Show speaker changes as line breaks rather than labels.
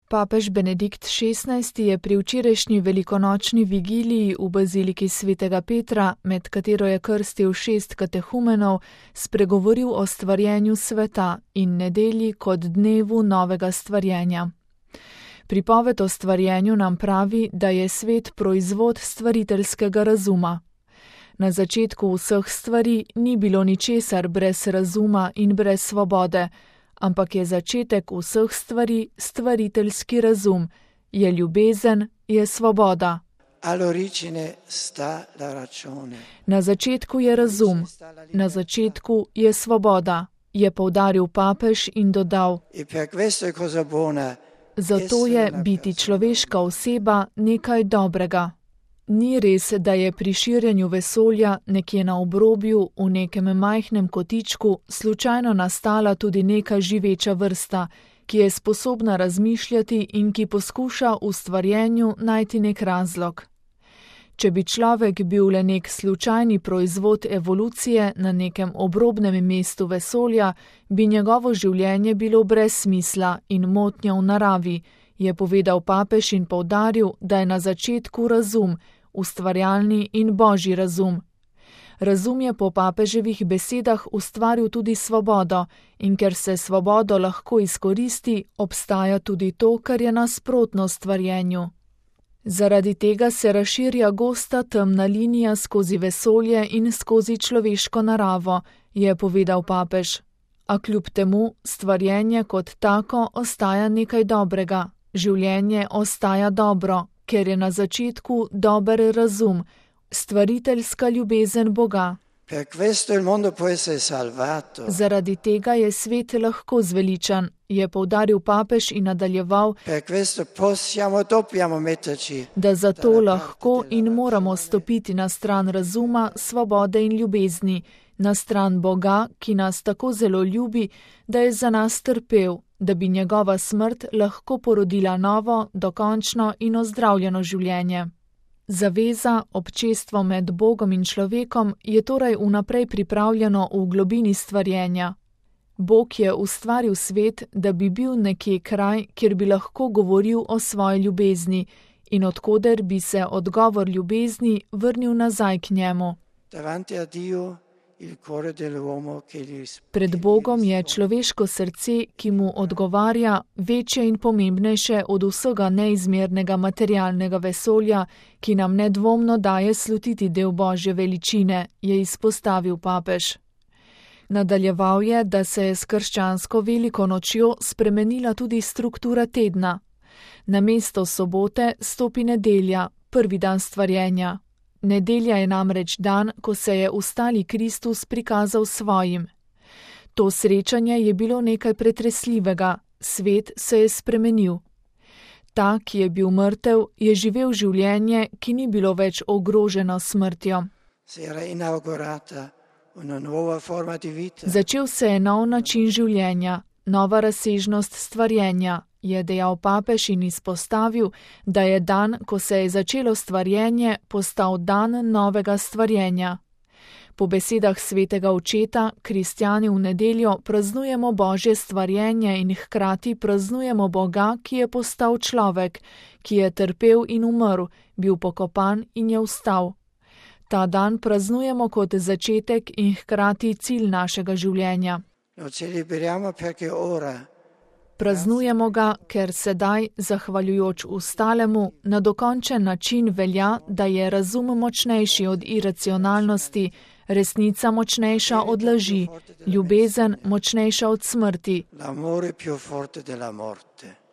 Papež Benedikt XVI je pri včerajšnji velikonočni vigiliji v baziliki svetega Petra, med katero je krstil 6 katehumenov, spregovoril o stvarjenju sveta in nedelji kot dnevu novega stvarjenja. Pripoved o stvarjenju nam pravi, da je svet proizvod stvariteljskega razuma. Na začetku vseh stvari ni bilo ničesar brez razuma in brez svobode, ampak je začetek vseh stvari stvariteljski razum, je ljubezen, je svoboda. Na začetku je razum, na začetku je svoboda, je poudaril papež in dodal: zato je biti človeška oseba nekaj dobrega. Ni res, da je pri širjenju vesolja nekje na obrobju, v nekem majhnem kotičku, slučajno nastala tudi neka živeča vrsta, ki je sposobna razmišljati in ki poskuša v stvarjenju najti nek razlog. Če bi človek bil le nek slučajni proizvod evolucije na nekem obrobnem mestu vesolja, bi njegovo življenje bilo brez smisla in motnja v naravi, je povedal papež in poudaril, da je na začetku razum, ustvarjalni in božji razum. Razum je po papeževih besedah ustvaril tudi svobodo, in ker se svobodo lahko izkoristi, obstaja tudi to, kar je nasprotno stvarjenju. Zaradi tega se razširja gosta temna linija skozi vesolje in skozi človeško naravo, je povedal papež. A kljub temu stvarjenje kot tako ostaja nekaj dobrega, življenje ostaja dobro, ker je na začetku dober razum, stvariteljska ljubezen Boga. Zaradi tega je svet lahko zveličan, je poudaril papež in nadaljeval, da zato lahko in moramo stopiti na stran razuma, svobode in ljubezni, na stran Boga, ki nas tako zelo ljubi, da je za nas trpel, da bi njegova smrt lahko porodila novo, dokončno in ozdravljeno življenje. Zaveza, občestvo med Bogom in človekom je torej vnaprej pripravljeno v globini stvarjenja. Bog je ustvaril svet, da bi bil nekje kraj, kjer bi lahko govoril o svoji ljubezni in odkoder bi se odgovor ljubezni vrnil nazaj k njemu. Pred Bogom je človeško srce, ki mu odgovarja, večje in pomembnejše od vsega neizmernega materialnega vesolja, ki nam nedvomno daje slutiti del Božje veličine, je izpostavil papež. Nadaljeval je, da se je s krščansko veliko nočjo spremenila tudi struktura tedna. Namesto sobote stopi nedelja, prvi dan stvarjenja. Nedelja je namreč dan, ko se je ustali Kristus prikazal svojim. To srečanje je bilo nekaj pretresljivega, svet se je spremenil. Ta, ki je bil mrtev, je živel življenje, ki ni bilo več ogroženo smrtjo. Začel se je nov način življenja, nova razsežnost stvarjenja, je dejal papež in izpostavil, da je dan, ko se je začelo stvarjenje, postal dan novega stvarjenja. Po besedah svetega očeta, kristjani v nedeljo praznujemo Božje stvarjenje in hkrati praznujemo Boga, ki je postal človek, ki je trpel in umrl, bil pokopan in je vstal. Ta dan praznujemo kot začetek in hkrati cilj našega življenja. Praznujemo ga, ker sedaj, zahvaljujoč vstalemu, na dokončen način velja, da je razum močnejši od iracionalnosti, resnica močnejša od laži, ljubezen močnejša od smrti.